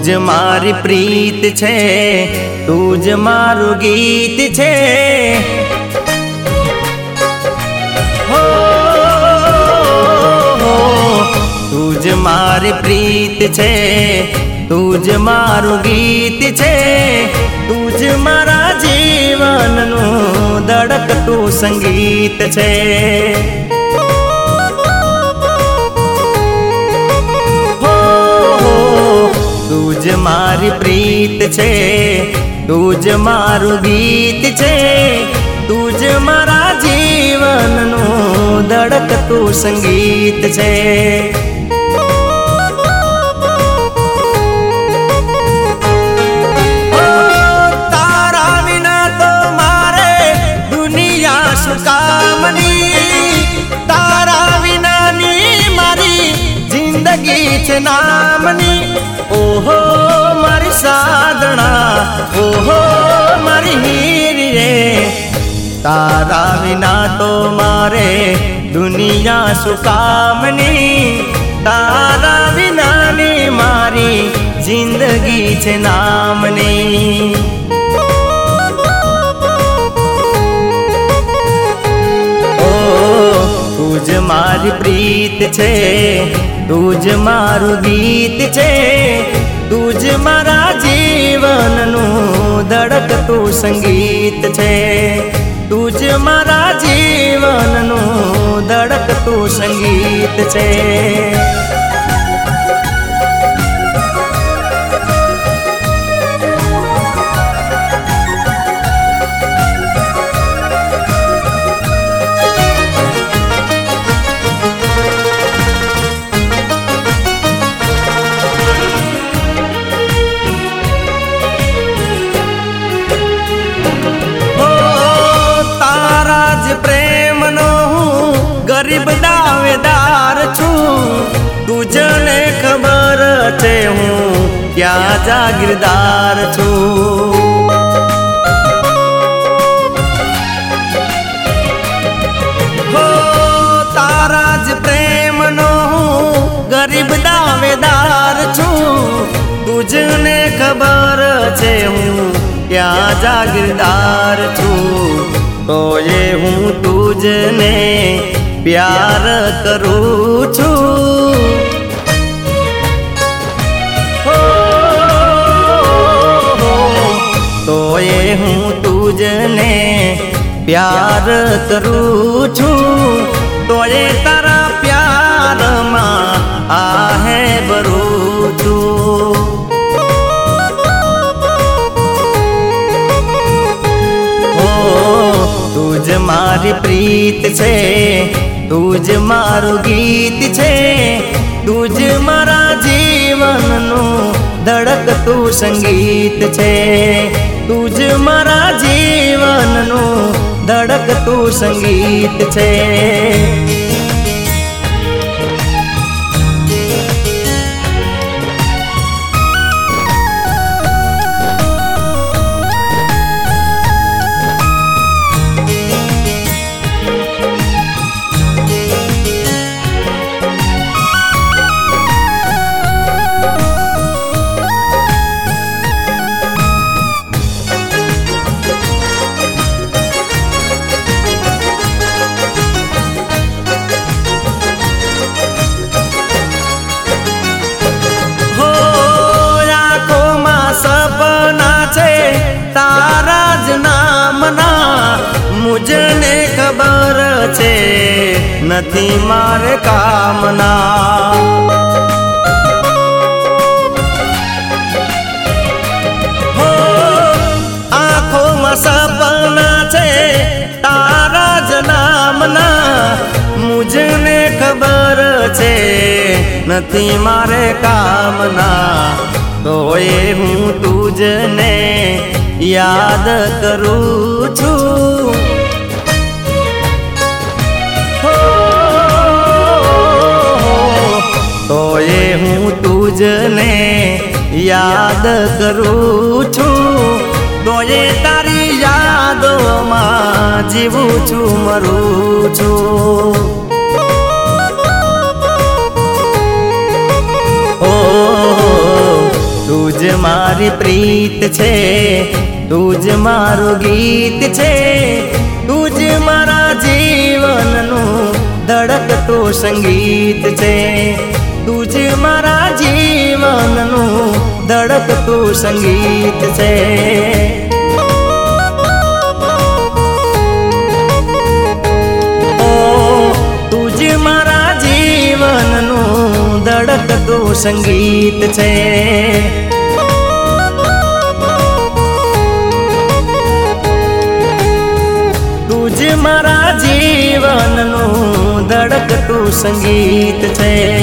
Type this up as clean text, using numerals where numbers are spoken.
તુજ મારી પ્રીત છે, તુજ મારું ગીત છે। હો તુજ મારી પ્રીત છે, તુજ મારું ગીત છે। તુજ મારા જીવનનું ધડકતું સંગીત છે। તુજ મારી પ્રીત છે, તુજ મારું ગીત છે। તુજ મારા જીવનનું ધડકતું સંગીત છે। તારા વિના તો મારે દુનિયા શું કામની, તારા વિનાની મારી જિંદગી છે નામની। ઓહો મારી સાધણા, ઓહો મારી હીરી રે, તારા વિના તો મારે દુનિયા શું કામની, તારા વિનાની મારી જિંદગી છે નામની। ઓ તુજ મારી પ્રીત છે, તુજ મારું ગીત છે। તુજ મારા જીવનનું ધડકતું સંગીત છે। તુજ મારા જીવનનું ધડકતું સંગીત છે। પ્રેમનો હું ગરીબ દાવેદાર છું, તુજને ખબર છે હું ક્યાં જાગીરદાર છું। હો તારા જ પ્રેમનો હું ગરીબ દાવેદાર છું, તુજને ખબર છે હું ક્યાં જાગીરદાર છું। તો એ હું તુજને પ્યાર કરું છું। તો એ હું તુજને પ્યાર કરું છું। તો એ તારા પ્યારમાં આહે ભરું છું। તુજ મારી પ્રીત છે, તુજ મારું ગીત છે। તુજ મારા જીવનનું ધડકતું સંગીત છે। તુજ મારા જીવનનું ધડકતું સંગીત છે। તારા જ નામના મુજને ખબર છે નથી મારે કામના। હો આંખોમાં સપના છે તારા જ નામના, મુજને ખબર છે નથી મારે કામના। તો એ હું તુજને યાદ કરું છું। તો એ હું તુજને યાદ કરું છું। તો એ તારી યાદોમાં જીવું છું, મરું છું। તુજ મારી પ્રીત છે, તું જ મારું ગીત છે, તું જ મારા જીવનનું ધડકતું સંગીત છે, તું જ મારા જીવનનું ધડકતું સંગીત છે. તું જ મારા જીવનનું ધડકતું સંગીત છે. તું જ મારા જીવનનું ધડકતું સંગીત છે.